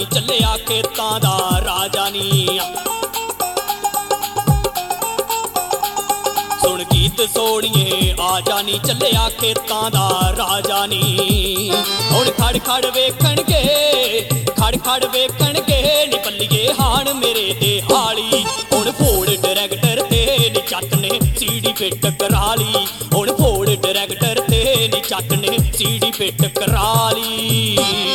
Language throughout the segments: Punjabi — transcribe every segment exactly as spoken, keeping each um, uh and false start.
ਚੱਲਿਆ ਖੇਤਾਂ ਦਾ ਰਾਜਾ ਨੀ। ਸੁਣ ਗੀਤ ਸੋਹਣੀਏ ਆ ਜਾਨੀ ਚੱਲਿਆ ਖੇਤਾਂ ਦਾ ਰਾਜਾ ਨੀ। ਹੁਣ ਖੜ ਖੜ ਵੇਖਣਗੇ ਖੜ ਖੜ ਵੇਖਣਗੇ ਨੀ ਬੱਲੀਏ ਹਾਣ ਮੇਰੇ ਦੇ ਹਾਲੀ। ਹੁਣ ਫੋੜ ਡਰੈਕਟਰ ਤੇ ਨੀ ਚੱਟ ਨੇ ਸੀੜੀ ਫਿੱਟ ਕਰਾ ਲਈ। ਹੁਣ ਫੋੜ ਡਰੈਕਟਰ ਤੇ ਨੀ ਚੱਟ ਨੇ ਸੀੜੀ ਫਿੱਟ ਕਰਾ ਲਈ।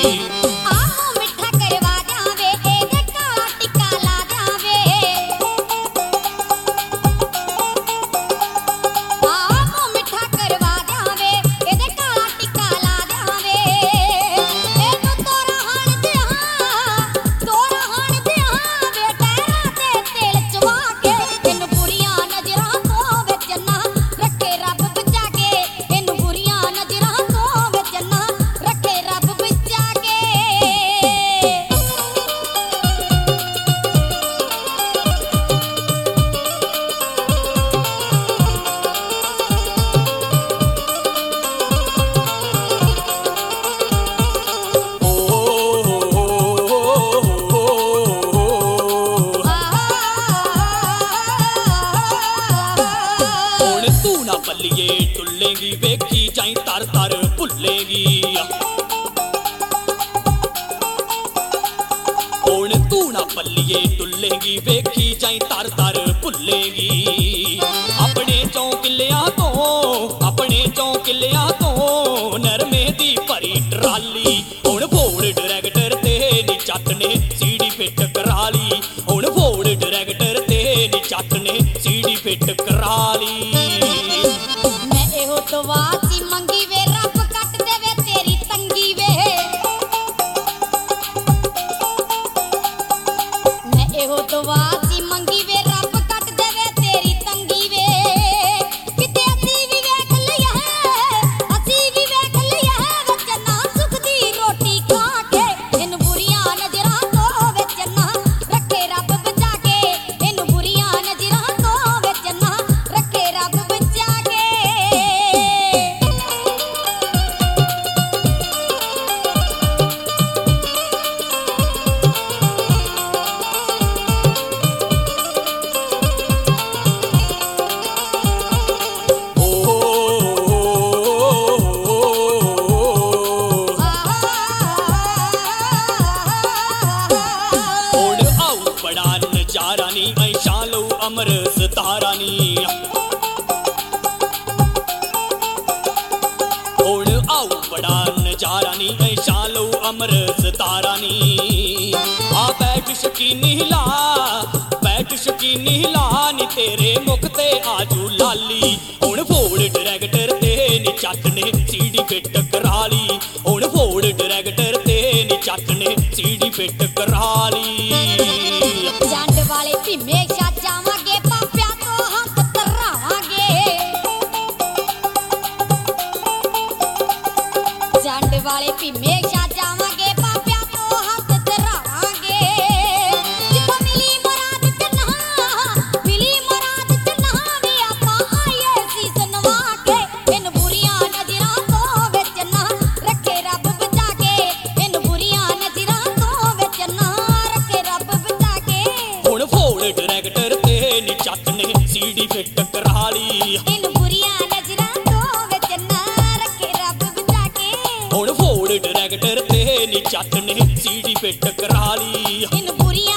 ਬੱਲੀਏ ਟੁੱਲੇਗੀ ਵੇਖੀ ਜਾਈ ਤਰ ਤਰ ਭੁੱਲੇਗੀ। ਹੁਣ ਤੂੰ ਨਾ ਬੱਲੀਏ ਟੁੱਲੇਗੀ ਵੇਖੀ ਜਾਈ ਤਰ ਤਰ ਭੁੱਲੇਗੀ। ਆਪਣੇ ਚੋਂ ਕਿੱਲਿਆਂ ਤੋਂ ਆਪਣੇ ਚੋਂ ਕਿੱਲਿਆਂ ਤੋਂ ਨਰਮੇ ਦੀ ਭਰੀ ਟਰਾਲੀ। ਹੁਣ ਫੋੜ ਡਰੈਕਟਰ ਤੇ ਨੀ ਚੱਟ ਨੇ ਸੀੜੀ ਫਿੱਟ ਕਰਾ ਲਈ। ਹੁਣ ਫੋੜ ਡਰੈਕਟਰ ਤੇ ਨੀ ਚੱਟ ਨੇ ਸੀੜੀ ਫਿੱਟ ਕਰਾ ਲਈ। ਵਾਸੀ ਮੰਗੀ ਵੇ ਰੱਬ ਕੱਟ ਦੇਵੇ ਤੇਰੀ ਤੰਗੀ ਵੇ। ਮੈਂ ਇਹੋ ਦੁਆਸੀ ਮੰਗੀ ਵੇ ਰੱਬ ਕੱਟ ਦੇਵੇ ਤੇਰੀ ਤੰਗੀ ਵੇ। ਕਿਤੇ ਅਸੀਂ ਵੀ ਵੇਖ ਲਈਏ ਅਸੀਂ ਵੀ ਵੇਖ ਲਈਏ ਵਿੱਚ ਨਾ ਸੁੱਖ ਦੀ ਰੋਟੀ ਖਾ ਕੇ। ਇਹਨੂੰ ਬੁਰੀਆਂ ਨਜ਼ਰਾਂ ਤੋਂ ਵਿੱਚ ਨਾ ਰੱਖੇ ਰੱਬ ਬਚਾ ਕੇ। ਇਹਨੂੰ ਬੁਰੀਆਂ ਨਜ਼ਰਾਂ ਤੋਂ ਵਿੱਚ ਨਾ ਰੱਖੇ ਰੱਬ ਬਚਾ ਕੇ। ਨਜ਼ਾਰਾ ਨੀ ਐਸ਼ਾਂ ਲਊ ਅਮਰ ਸਤਾਰਾ ਨੀ। ਹੁਣ ਆਊ ਬੜਾ ਨਜ਼ਾਰਾ ਨੀ ਐਸ਼ਾਂ ਲਊ ਅਮਰ ਸਤਾਰਾ ਨੀ। ਆ ਬੈਠ ਸ਼ਕੀਨੀ ਹਿਲਾ ਬੈਠ ਸ਼ਕੀਨੀ ਹਿਲਾ ਨੀ ਤੇਰੇ ਮੁਖ ਤੇ ਆਜੂ ਲਾਲੀ। ਹੁਣ ਫੋੜ ਡਰੈਕਟਰ ਤੇ ਨੀ ਚੱਟ ਨੇ ਸੀੜੀ ਫਿੱਟ ਕਰਾ ਲਈ। ਹੁਣ ਫੋੜ ਡਰੈਕਟਰ ਤੇ ਨੀ ਚੱਟ ਨੇ ਸੀੜੀ ਫਿੱਟ ਕਰਾ ਲਈ। ਜੰਡ ਵਾਲੇ ਭੀਮੇ ਸ਼ਾ ਜਾਵਾਂਗੇ ਪਾਪਿਆਂ ਤੋਂ ਹੱਥ ਧਰਾਵਾਂਗੇ। ਜੰਡ ਵਾਲੇ ਭੀਮੇ ਸ਼ਾ ਜਾਵਾਂਗੇ ਪਾਪਿਆਂ ਤੋਂ ਹੱਥ ਧਰਾਵਾਂਗੇ। ਜਿੱਥੋਂ ਮਿਲੀ ਮੁਰਾਦ ਚੰਨਾ ਮਿਲੀ ਮੁਰਾਦ ਚੰਨਾ ਵੀ ਆਪਾਂ ਆਈਏ ਸੀਸ ਨਵਾ ਕੇ। ਇਹਨੂੰ ਬੁਰੀਆਂ ਨਜ਼ਰਾਂ ਤੋਂ ਵਿੱਚ ਨਾ ਰੱਖੇ ਰੱਬ ਬਚਾ ਕੇ। ਇਹਨੂੰ ਬੁਰੀਆਂ ਨਜ਼ਰਾਂ ਤੋਂ ਵਿੱਚ ਨਾ ਰੱਖੇ ਰੱਬ ਬਚਾ ਕੇ। ਹੁਣ ਫੋੜ ਡਰੈਕਟਰ ਤੇ ਨੀ ਚੱਟ ਨੇ ਸੀੜੀ ਫਿੱਟ ਕਰਾ ਲਈ। ਇਹਨੂੰ ਬੁਰੀਆਂ ਨਜ਼ਰਾਂ ਤੋਂ ਵਿੱਚ ਨਾ ਰੱਖੇ ਰੱਬ ਬਚਾ ਕੇ। ਹੁਣ ਫੋੜ ਡਰੈਕਟਰ ਤੇ ਨੀ ਚੱਟ ਨੇ ਸੀੜੀ ਫਿੱਟ ਕਰਾ ਲਈ। ਇਹਨੂੰ ਬੁਰੀਆਂ